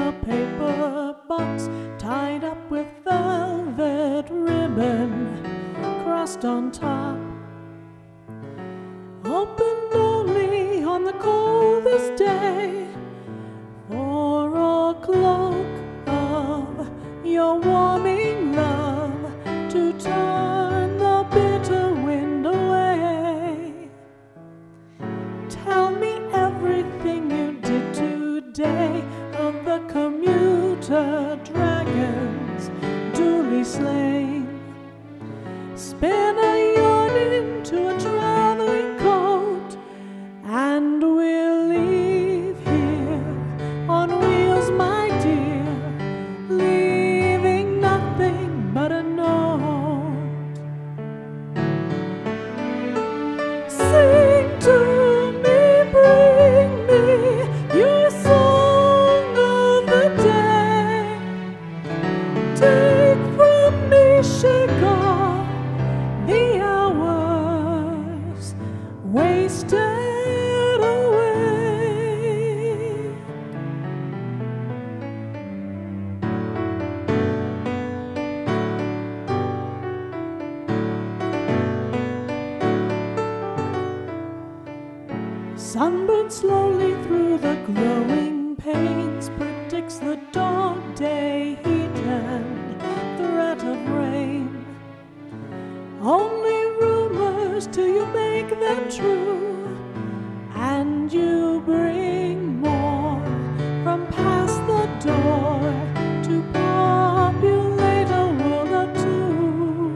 a paper box tied up with velvet ribbon, crossed on top. Opened only on the coldest day for a cloak of your warming love to turn the bitter wind away. Tell me everything you did today of the commuter dragons duly slain. Spin a yarn into a traveling coat, and we'll leave here on wheels, my dear, leaving nothing but a note. Sing to me, bring me your song of the day. Take from me, shake off the hours wasted away. Sunburned slowly through the glowing panes, predicts the dog day heat and threat of rain. Only rumors till you make them true, and you bring more from past the door to populate a world or two.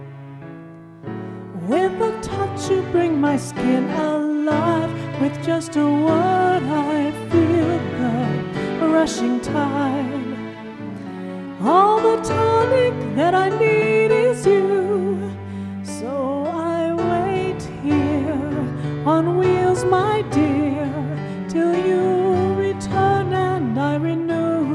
With a touch you bring my skin alive, with just a word I feel the rushing tide. All the tonic that I need is you, so I wait here on wheels, my dear, till you return and I renew.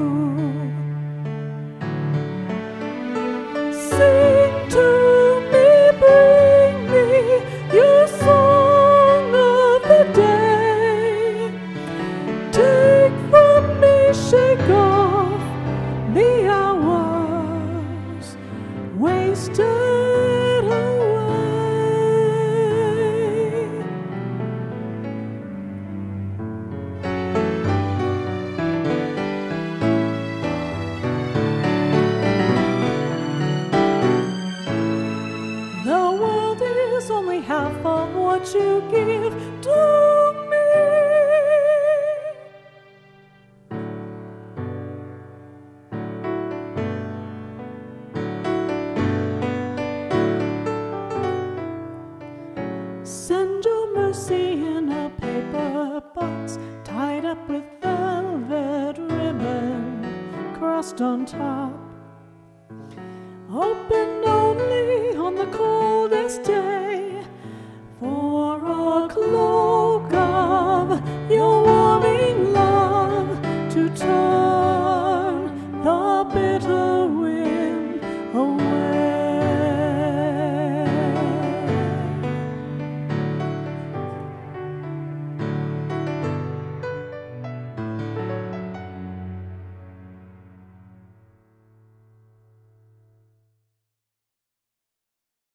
Sing to me, bring me your song of the day. Take from me, shake off the hours wasted away. The world is only half of what you give to me. Send your mercy in a paper box tied up with velvet ribbon, crossed on top. Opened only on the coldest day for a cloak of your warming love to turn